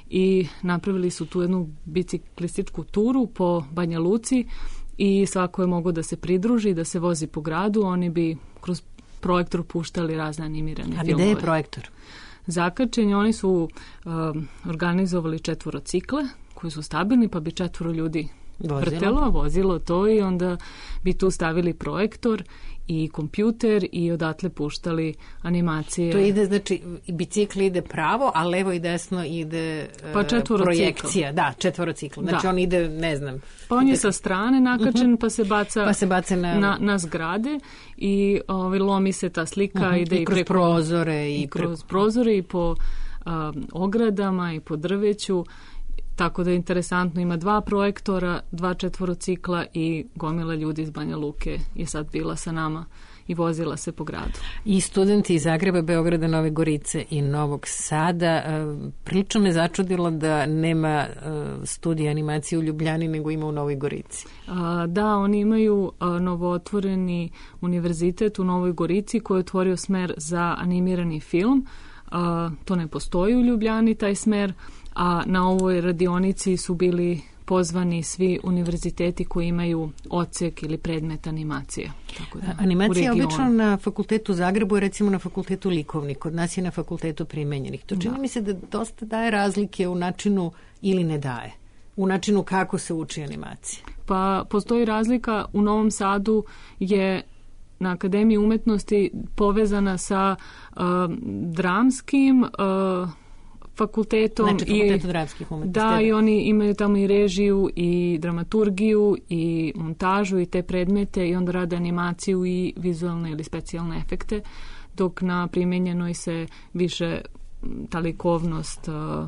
i napravili su tu jednu biciklističku turu po Banja Luci i svako je mogao da se pridruži, da se vozi po gradu. Oni bi kroz projektor puštali razne animirane A filmove. A gde je projektor? Zakačenje, oni su um, organizovali četvorocikle koji su stabilni, pa bi četvoro ljudi vrtelo, vozilo to i onda bi tu stavili projektor i kompjuter i odatle puštali animacije. To ide, znači, bicikl ide pravo, a levo i desno ide pa projekcija. Da, četvorocikl. Znači, da. On ide, ne znam. Pa on je sa strane nakačen, uh-huh. pa se baca, pa se baca na... Na, na zgrade i ovaj, lomi se ta slika, uh-huh. ide i, i kroz preko, prozore. I, i kroz preko... prozore i po um, ogradama i po drveću. Tako da je interesantno, ima dva projektora, dva četvorocikla i gomila ljudi iz Banja Luke je sad bila sa nama i vozila se po gradu. I studenti iz Zagreba, Beograda, Nove Gorice i Novog Sada. Prilično me začudilo da nema studija animacije u Ljubljani, nego ima u Novoj Gorici. Da, oni imaju novootvoreni univerzitet u Novoj Gorici koji je otvorio smer za animirani film. To ne postoji u Ljubljani, taj smer, a na ovoj radionici su bili pozvani svi univerziteti koji imaju odsek ili predmet animacije. Tako da, animacija je obično na fakultetu u Zagrebu, recimo na fakultetu likovnih, kod nas je na fakultetu primenjenih. To čini da. mi se da dosta daje razlike u načinu ili ne daje, u načinu kako se uči animacija. Pa postoji razlika, u Novom Sadu je na Akademiji umetnosti povezana sa uh, dramskim uh, fakultetom. Znači fakultetu dramskih umetnosti. Da, i oni imaju tamo i režiju i dramaturgiju i montažu i te predmete i onda rade animaciju i vizualne ili specijalne efekte, dok na primenjenoj se više ta likovnost uh,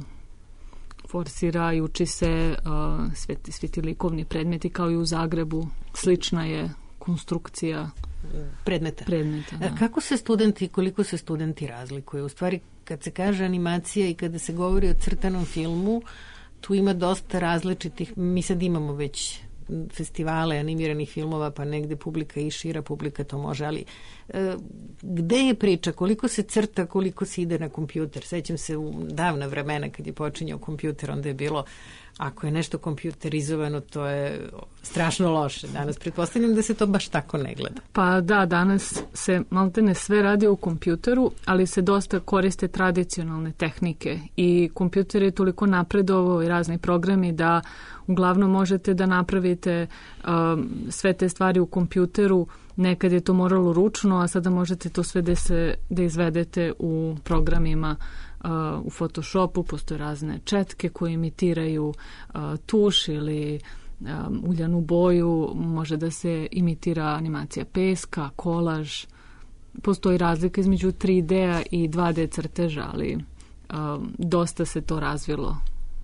forsira i uči se uh, svi, svi ti likovni predmeti kao i u Zagrebu. Slična je konstrukcija predmeta. predmeta da. Kako se studenti, koliko se studenti razlikuju? U stvari, kad se kaže animacija i kada se govori o crtanom filmu, tu ima dosta različitih, mi sad imamo već festivale animiranih filmova, pa negde publika i šira publika to može, ali e, gde je priča, koliko se crta, koliko se ide na kompjuter? Sećam se u davna vremena kad je počinjao kompjuter, onda je bilo, ako je nešto kompjuterizovano, to je strašno loše. Danas pretpostavljam da se to baš tako ne gleda. Pa da, danas se maltene sve radi u kompjuteru, ali se dosta koriste tradicionalne tehnike i kompjuter je toliko napredovao i razni programi da uglavnom možete da napravite um, sve te stvari u kompjuteru. Nekad je to moralo ručno, a sada možete to sve da, se, da izvedete u programima. Uh, u Photoshopu postoje razne četke koje imitiraju uh, tuš ili um, uljanu boju, može da se imitira animacija peska, kolaž. Postoji razlika između tri D-a i dva D crteža, ali um, dosta se to razvilo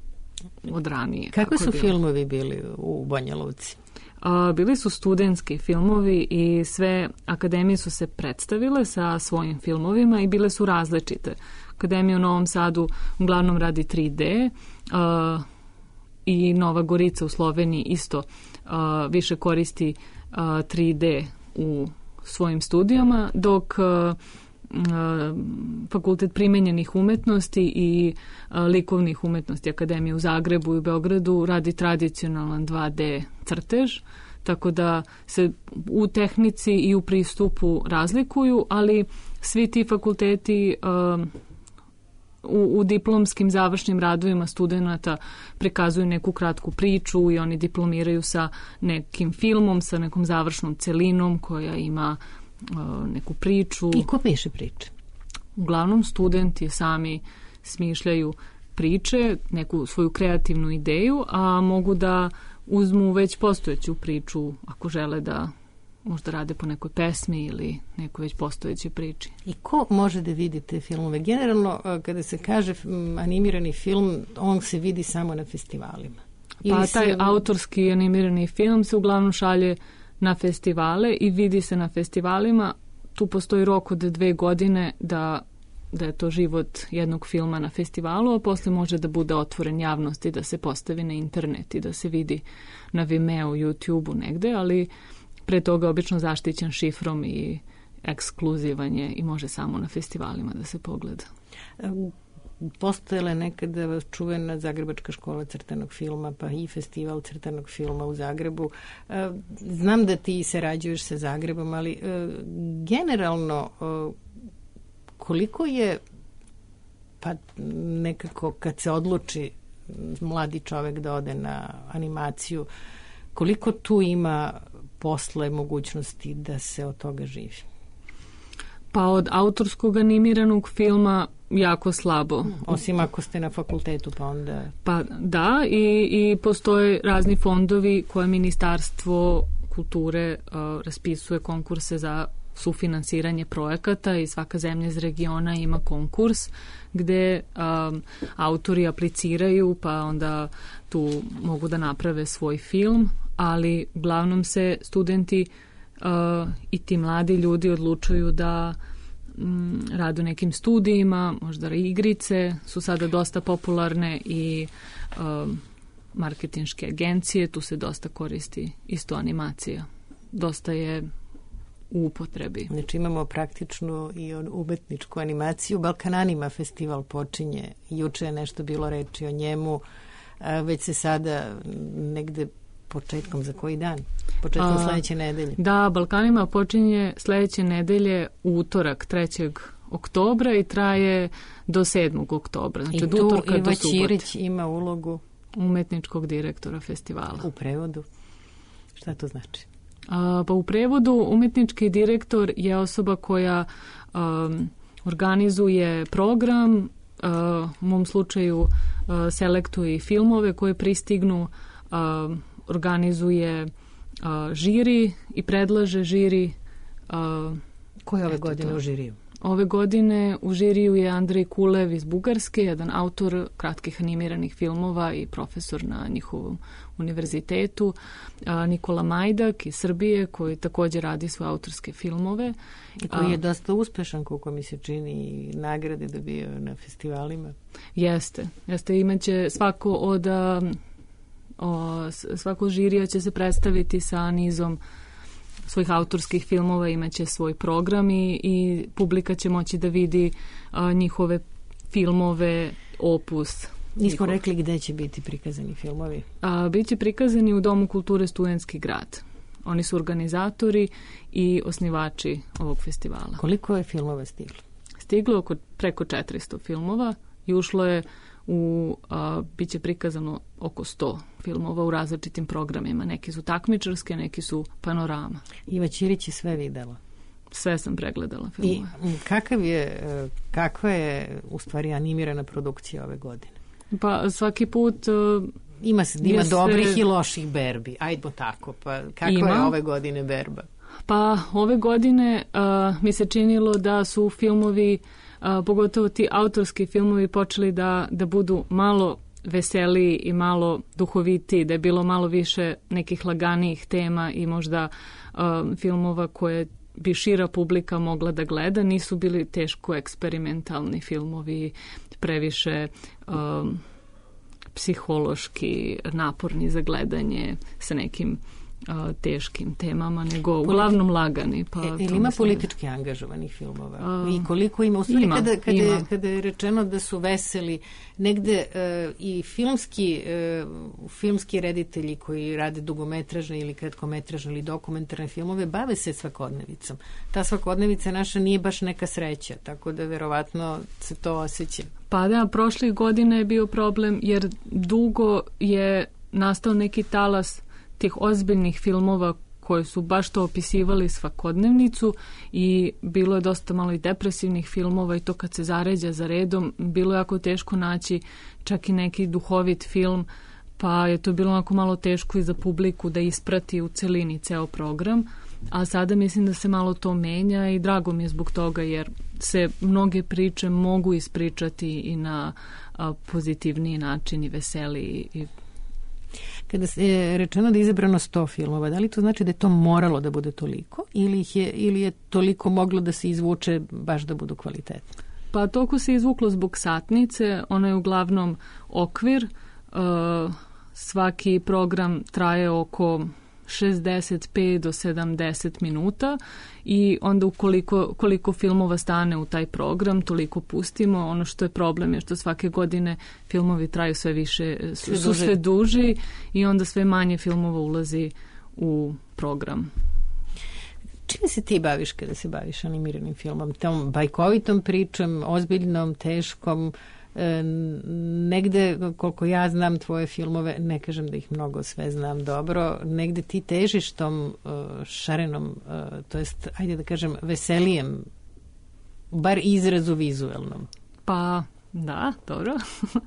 od ranije. Kako su filmovi bili u Banja Luci? Uh, bili su studentski filmovi i sve akademije su se predstavile sa svojim filmovima i bile su različite. Akademija u Novom Sadu uglavnom radi tri D uh, i Nova Gorica u Sloveniji isto uh, više koristi uh, tri D u svojim studijama, dok uh, uh, Fakultet primenjenih umetnosti i uh, likovnih umetnosti Akademije u Zagrebu i u Beogradu radi tradicionalan dva D crtež, tako da se u tehnici i u pristupu razlikuju, ali svi ti fakulteti uh, U, u diplomskim završnim radovima studenata prikazuju neku kratku priču i oni diplomiraju sa nekim filmom, sa nekom završnom celinom koja ima uh, neku priču. I ko piše priče? Uglavnom studenti sami smišljaju priče, neku svoju kreativnu ideju, a mogu da uzmu već postojeću priču ako žele da možda rade po nekoj pesmi ili nekoj već postojećoj priči. I ko može da vidi te filmove? Generalno, kada se kaže animirani film, on se vidi samo na festivalima. Ili pa taj se... autorski animirani film se uglavnom šalje na festivale i vidi se na festivalima. Tu postoji rok od dve godine da, da je to život jednog filma na festivalu, a posle može da bude otvoren javnosti, da se postavi na internet i da se vidi na Vimeo, YouTubeu negde, ali pre toga obično zaštićen šifrom i ekskluzivan je i može samo na festivalima da se pogleda. Postojala je nekada čuvena Zagrebačka škola crtanog filma, pa i festival crtanog filma u Zagrebu. Znam da ti sarađuješ sa Zagrebom, ali generalno koliko je, pa nekako kad se odluči mladi čovek da ode na animaciju, koliko tu ima posle mogućnosti da se od toga živi? Pa od autorskog animiranog filma jako slabo. Osim ako ste na fakultetu, pa onda... Pa da, i, i postoje razni fondovi koje Ministarstvo kulture uh, raspisuje konkurse za sufinansiranje projekata i svaka zemlja iz regiona ima konkurs gde um, autori apliciraju, pa onda tu mogu da naprave svoj film, ali uglavnom se studenti uh, i ti mladi ljudi odlučuju da um, rade u nekim studijima, možda igrice su sada dosta popularne i um, marketinške agencije, tu se dosta koristi isto animacija. Dosta je u upotrebi. Znači imamo praktičnu i umetničku animaciju. Balkan Anima festival počinje. Juče je nešto bilo reči o njemu. A već se sada negde početkom za koji dan? Početkom A, sledeće nedelje. Da, Balkanima počinje sledeće nedelje u utorak trećeg oktobra i traje do sedmog oktobra. Znači, I tu Iva Ćirić ima ulogu umetničkog direktora festivala. U prevodu? Šta to znači? A, pa u prevodu umetnički direktor je osoba koja um, organizuje program, uh, u mom slučaju uh, selektuje i filmove koje pristignu, uh, organizuje uh, žiri i predlaže žiri. Uh, Koje ove godine to? U žiriju? Ove godine u žiriju je Andrej Kulev iz Bugarske, jedan autor kratkih animiranih filmova i profesor na njihovom univerzitetu. Nikola Majdak iz Srbije, koji također radi svoje autorske filmove. I koji je dosta uspešan, koliko mi se čini, i nagrade dobio na festivalima. Jeste. Jeste. Imaće svako od o, svako žirija će se predstaviti sa nizom svojih autorskih filmova, imaće svoj program i, i publika će moći da vidi a, njihove filmove, opus. Nismo rekli gde će biti prikazani filmovi. A, biće prikazani u Domu kulture Studentski grad. Oni su organizatori i osnivači ovog festivala. Koliko je filmova stiglo? Stiglo oko preko četiristo filmova i ušlo je u, a, bit će prikazano oko sto filmova u različitim programima. Neki su takmičarske, neki su panorama. Iva Ćirić je sve videla. Sve sam pregledala filmove. I kakav je, kakva je u stvari animirana produkcija ove godine? Pa svaki put uh, ima, ima dobrih se... i loših berbi. Ajdemo tako. Pa kakva ima. Je ove godine berba? Pa ove godine uh, mi se činilo da su filmovi, uh, pogotovo ti autorski filmovi, počeli da, da budu malo veseliji i malo duhovitiji, da je bilo malo više nekih laganijih tema i možda uh, filmova koje bi šira publika mogla da gleda. Nisu bili teško eksperimentalni filmovi, previše um, psihološki naporni za gledanje sa nekim uh, teškim temama, nego Politi- uglavnom lagani. Pa e, ili ima politički angažovanih filmova? Uh, I koliko ima? U stvari ima, kada, kada, ima. kada je rečeno da su veseli, negde uh, i filmski, uh, filmski reditelji koji rade dugometražne ili kratkometražne ili dokumentarne filmove bave se svakodnevicom. Ta svakodnevica naša nije baš neka sreća, tako da verovatno se to osjeća. Pa da, prošlih godina je bio problem jer dugo je nastao neki talas tih ozbiljnih filmova koji su baš to opisivali svakodnevnicu i bilo je dosta malo i depresivnih filmova i to kad se zaređa za redom bilo je jako teško naći čak i neki duhovit film, pa je to bilo onako malo teško i za publiku da isprati u celini ceo program, a sada mislim da se malo to menja i drago mi je zbog toga jer se mnoge priče mogu ispričati i na a, pozitivniji način i veseli i Kada je rečeno da je izabrano sto filmova, da li to znači da je to moralo da bude toliko ili, ih je, ili je toliko moglo da se izvuče baš da budu kvalitetni? Pa toliko se izvuklo zbog satnice, ono je uglavnom okvir, uh, svaki program traje oko šezdeset pet do sedamdeset minuta i onda ukoliko koliko filmova stane u taj program, toliko pustimo. Ono što je problem je što svake godine filmovi traju sve više, su, su sve duži i onda sve manje filmova ulazi u program. Čime se ti baviš kada se baviš animiranim filmom? Tom bajkovitom pričom, ozbiljnom, teškom? E, negde, koliko ja znam tvoje filmove, ne kažem da ih mnogo sve znam dobro, negde ti težiš tom uh, šarenom, uh, to jest, ajde da kažem, veselijem, bar izrazu vizuelnom. Pa, da, dobro. uh,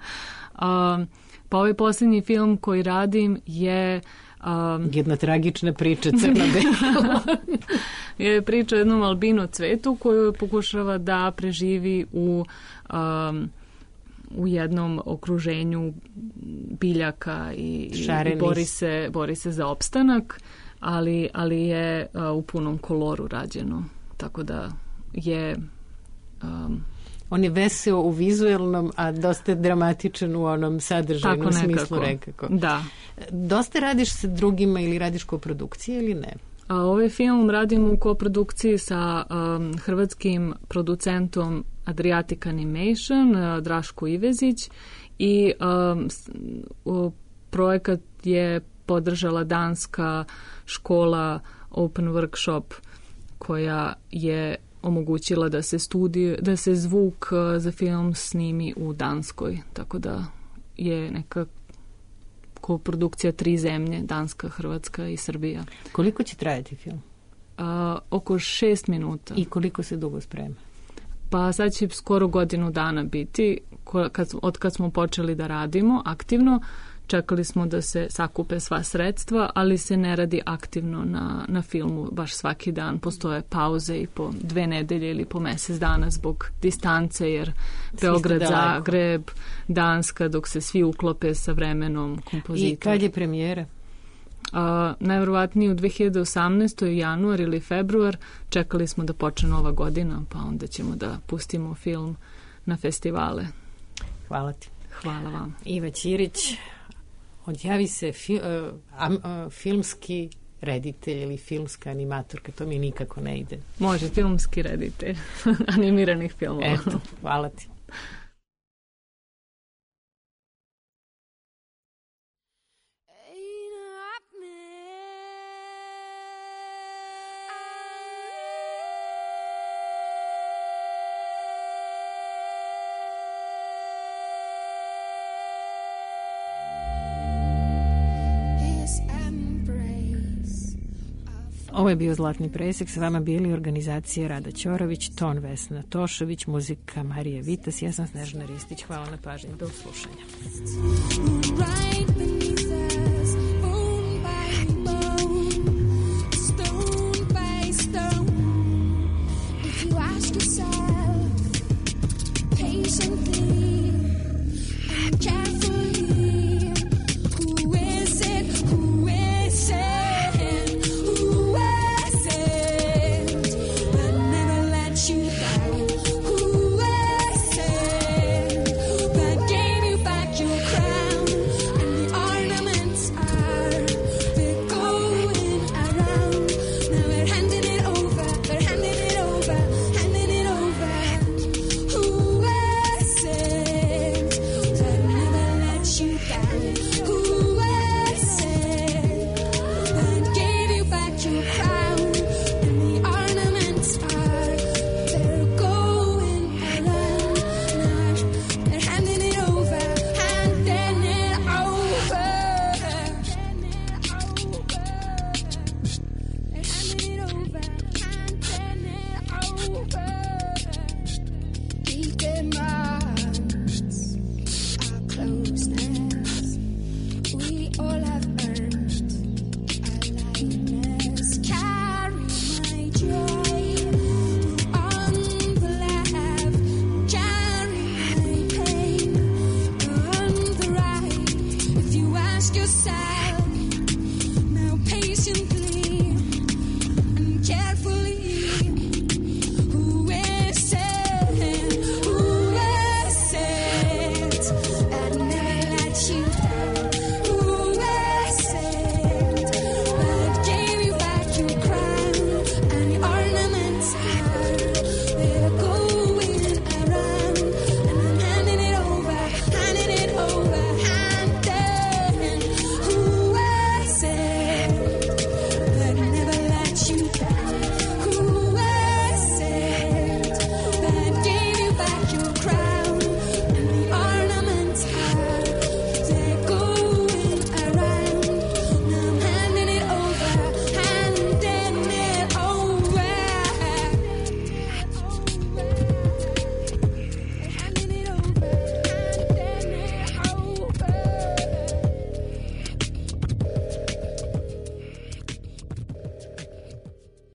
pa ovaj posljednji film koji radim je Um, jedna tragična priča crno-belo. Je priča o jednom albino cvetu koju pokušava da preživi u um, u jednom okruženju biljaka i, i bori se, bori se za opstanak. ali, ali je uh, u punom koloru rađeno. Tako da je... Um, On je veseo u vizuelnom, a dosta dramatičan u onom sadržajnom smislu nekako. Da. Dosta radiš sa drugima ili radiš koprodukcije ili ne? A ovaj film radim u koprodukciji sa um, hrvatskim producentom Adriatic Animation, uh, Draško Ivezić, i um, uh, projekat je podržala danska škola Open Workshop, koja je omogućila da se studiju, da se zvuk za film snimi u Danskoj, tako da je neka koprodukcija tri zemlje, Danska, Hrvatska i Srbija. Koliko će trajati film? A, oko šest minuta. I koliko se dugo sprema? Pa sad će skoro godinu dana biti, kad, od kad smo počeli da radimo aktivno. Čekali smo da se sakupe sva sredstva, ali se ne radi aktivno na, na filmu baš svaki dan. Postoje pauze i po dve nedelje ili po mesec dana zbog distance, jer Beograd, Zagreb, Danska, dok se svi uklope sa vremenom kompozitora. I kad je premijera? Uh, najverovatnije u dve hiljade osamnaestoj januar ili februar. Čekali smo da počne nova godina, pa onda ćemo da pustimo film na festivale. Hvala ti. Hvala vam. Iva Ćirić, odjavi se fi, uh, um, uh, filmski reditelj ili filmska animatorka, to mi nikako ne ide. Može, filmski reditelj animiranih filmova. Eto, hvala ti. Ovo je bio Zlatni presek, sa vama bili organizacije Rada Ćorović, ton Vesna Tošović, muzika Marija Vitas, ja sam Snežana Ristić, hvala na pažnji, do slušanja.